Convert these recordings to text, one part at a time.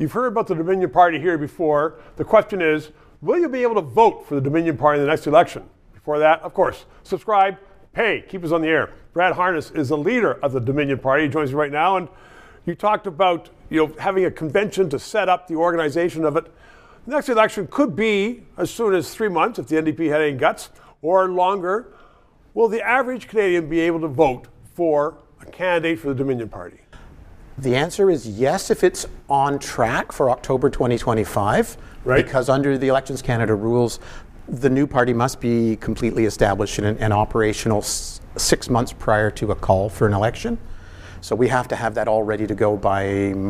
You've heard about the Dominion Party here before. The question is, will you be able to vote for the Dominion Party in the next election? Before that, of course, subscribe, pay, keep us on the air. Brad Harness is the leader of the Dominion Party. He joins me right now, and you talked about having a convention to set up the organization of it. The next election could be as soon as 3 months if the NDP had any guts, or longer. Will the average Canadian be able to vote for a candidate for the Dominion Party? The answer is yes, if it's on track for October 2025. Right. Because under the Elections Canada rules, the new party must be completely established and operational 6 months prior to a call for an election. So we have to have that all ready to go by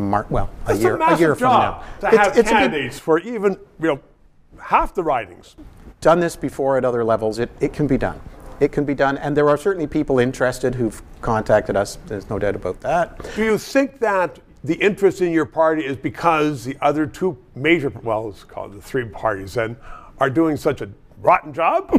a year from now. To have candidates for even half the ridings. Done this before at other levels. It can be done. It can be done, and there are certainly people interested who've contacted us. There's no doubt about that. Do you think that the interest in your party is because the other two major, let's call it the three parties then, are doing such a rotten job?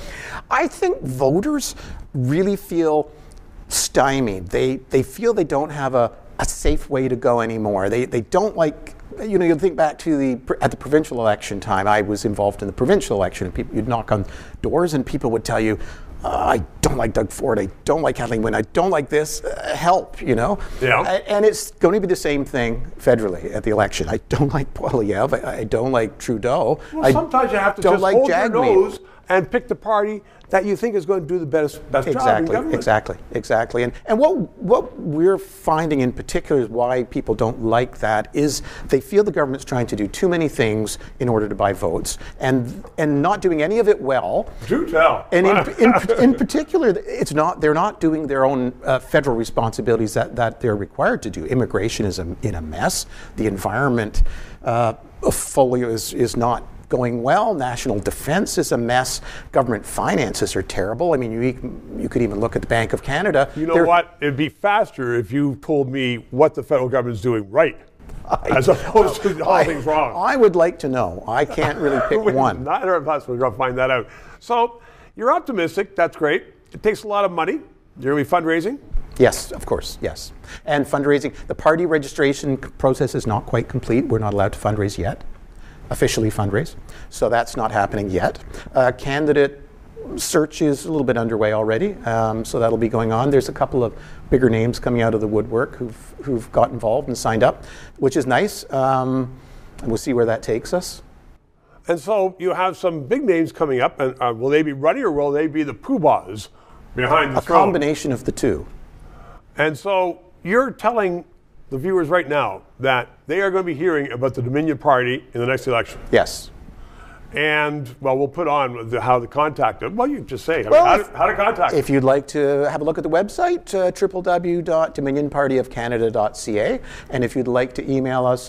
I think voters really feel stymied. They feel they don't have a safe way to go anymore. They don't like, you think back to at the provincial election time. I was involved in the provincial election, and you'd knock on doors and people would tell you, I don't like Doug Ford, I don't like Kathleen Wynne, I don't like this, help, Yeah. And it's going to be the same thing federally at the election. I don't like Poilievre, I don't like Trudeau. Well, sometimes you have to just hold your nose and pick the party that you think is going to do the best job in government. Exactly. And what we're finding in particular is why people don't like that is they feel the government's trying to do too many things in order to buy votes and not doing any of it well. Do tell. And in particular, they're not doing their own federal responsibilities that they're required to do. Immigration is in a mess. The environment portfolio is not going well. National defense is a mess. Government finances are terrible. I mean, you could even look at the Bank of Canada. You know what? It'd be faster if you told me what the federal government is doing right, as opposed to all things wrong. I would like to know. I can't really pick one. Neither of us will find that out. So you're optimistic. That's great. It takes a lot of money. You're going to be fundraising? Yes, of course, yes. And fundraising. The party registration process is not quite complete. We're not allowed to fundraise yet. Officially fundraise. So that's not happening yet. Candidate search is a little bit underway already, so that'll be going on. There's a couple of bigger names coming out of the woodwork who've got involved and signed up, which is nice. And we'll see where that takes us. And so you have some big names coming up, and will they be running or will they be the poobahs behind the throne? A combination of the two. And so you're telling the viewers right now that they are going to be hearing about the Dominion Party in the next election. Yes. And, we'll put on how to contact them. Well, you just say how to contact them. If you'd like to have a look at the website, www.dominionpartyofcanada.ca. And if you'd like to email us,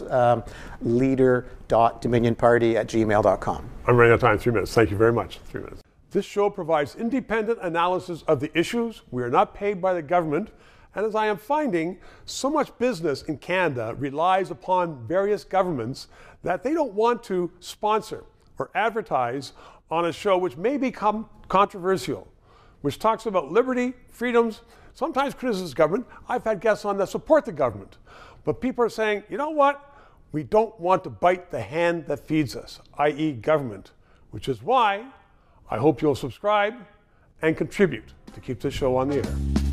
leader.dominionparty@gmail.com. I'm running out of time. 3 minutes. Thank you very much. 3 minutes. This show provides independent analysis of the issues. We are not paid by the government. And as I am finding, so much business in Canada relies upon various governments that they don't want to sponsor or advertise on a show which may become controversial, which talks about liberty, freedoms, sometimes criticizes government. I've had guests on that support the government. But people are saying, you know what? We don't want to bite the hand that feeds us, i.e. government, which is why I hope you'll subscribe and contribute to keep this show on the air.